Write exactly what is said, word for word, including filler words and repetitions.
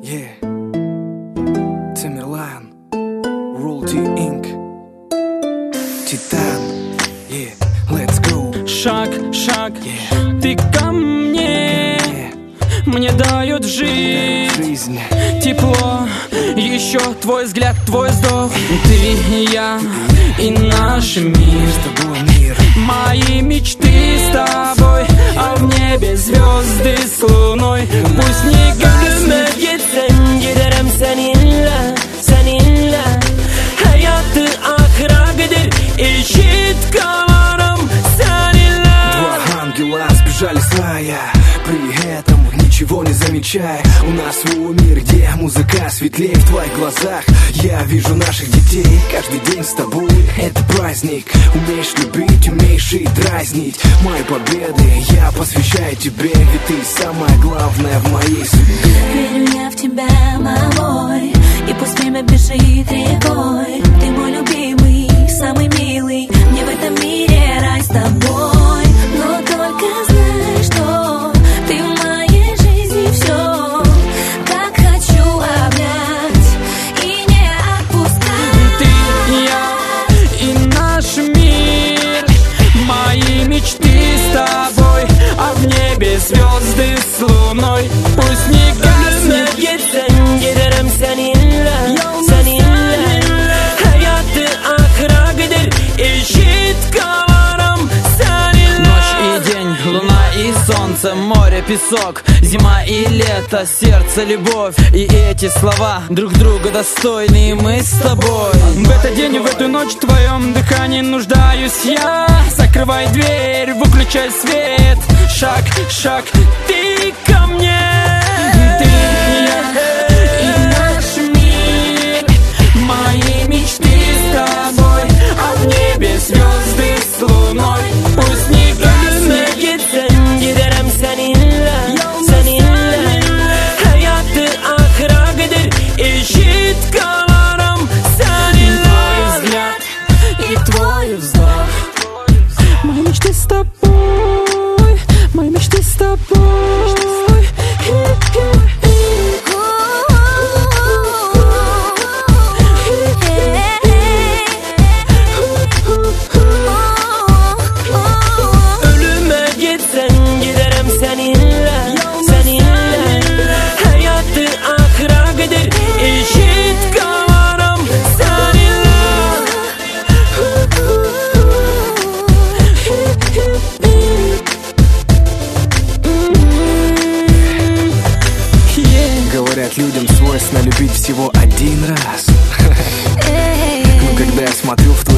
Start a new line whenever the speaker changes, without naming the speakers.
Yeah. Timberland, Royalty инкорпорейтед. Титан, yeah, let's go.
Шаг, шаг,
yeah.
Ты ко мне,
yeah.
Мне дает жизнь,
жизнь,
тепло, еще твой взгляд, твой вздох. Ты и я, и наш мир,
с тобой мир.
Мои мечты с тобой, а в небе звезды с луной. Пусть не гаснет.
Gitsen giderim seninle, seninle. Hayatı ahıra gider, eşit kalarım seninle.
Два ангела сбежали с рая, при этом ничего не замечая. У нас свой мир, где музыка светлее. В твоих глазах я вижу наших детей. Каждый день с тобой это праздник. Умеешь любить, умеешь и дразнить. Мои победы я посвящаю тебе, ведь ты самое главное в моей судьбе.
Верю я в тебя, мой, и пусть время бежит рекой. Ты мой любимый, самый милый. Мне в этом мире рай с тобой. Но только знай, что ты в моей жизни все. Так хочу обнять и не отпускать.
Ты, я и наш мир, мои мечты с тобой, а в небе звезды с луной. Пусть не гаснет.
Gitsen giderim seninle, seninle. Hayatı ahıra gider, eşit kalarım seninle.
Ночь и день, луна и солнце, море, песок, зима и лето, сердце, любовь. И эти слова друг друга достойны, и мы с тобой. В этот день и в эту ночь в твоем дыхании нуждаюсь я. Закрывай дверь, выключай свет. Шаг, шаг, ты ко мне. Ты, я и наш мир, мои мечты с тобой, а в небе звезды с луной. Пусть не гаснет.
Gitsen giderim seninle, seninle. Hayatı ahıra gider, eşit kalarım seninle.
Твой взгляд и твой вздох. Мои мечты с тобой, мои мечты с тобой.
Ölüme gitsen giderim seninle, seninle. Hayatı ahıra gider, eşit kalarım seninle.
Говорят, людям свойственно любить всего один раз. Но когда я смотрю в